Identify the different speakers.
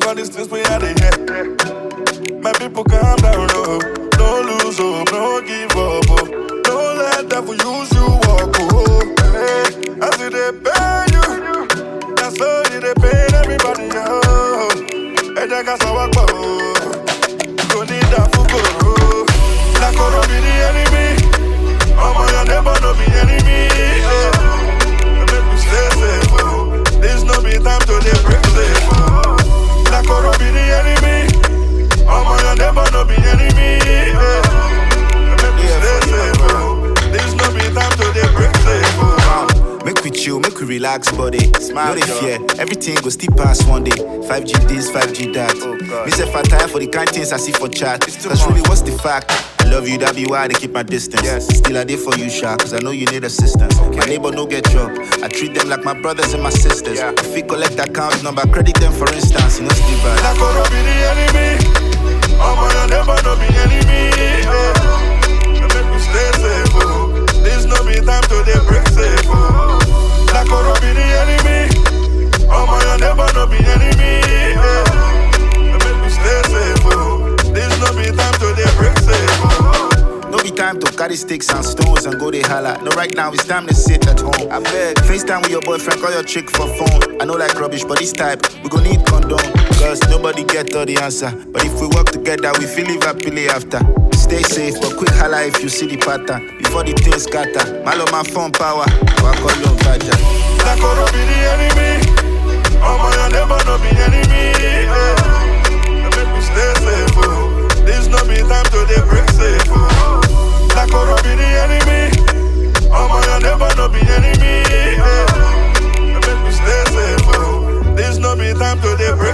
Speaker 1: Fuck all these things we had in here. My people calm down, no. No lose hope, no give up, oh. Don't let devil use you, walk, oh. Hey, I see they pay you. That's how they pay everybody, oh. And they got some work, oh. Don't need that for go. Like or be the enemy. Oh my, your neighbor no be enemy. Make me stay safe, oh. This no be time to dey break safe, oh. Like or be the enemy. Oh my, your neighbor no be enemy. Make me stay safe, oh. This no be time to dey break safe, oh.
Speaker 2: Make we chill, make we relax, body. No dey fear, everything go still pass one day. 5G this, 5G that. Me say I tire for the kind things I see for chat. That's really what's the fact. I love you, that be why they keep my distance. Yes. Still I did for you, Sha, cause I know you need assistance. Okay. My neighbor no get job. I treat them like my brothers and my sisters. Yeah. If we collect account number, credit them for instance, you know still bad.
Speaker 1: Like or be the enemy. Oh my, your neighbor no be enemy. Make me stay safe, oh. This no be time to dey break safe, oh. Like or be the enemy. Oh my, your neighbor no be enemy. Make me stay safe, oh. This no be time to dey break safe, oh.
Speaker 2: No be time to carry sticks and stones and go dey holla. No, right now it's time to sit at home. I beg, FaceTime with your boyfriend, call your chick for phone. I know like rubbish, but this type, we gon' need condom. Cause nobody get all the answer. But if we work together, we feel live happily after. Stay safe, but quick holla if you see the pattern. Before the things scatter, malo my phone power. I call you Baja.
Speaker 1: Like or be the enemy. Oh my, your neighbor no be enemy. Make me stay safe, oh. This no be time to dey break safe, oh. Like or be the enemy. Oh my, your neighbor no be enemy. Make me stay safe, oh. This no be time to dey break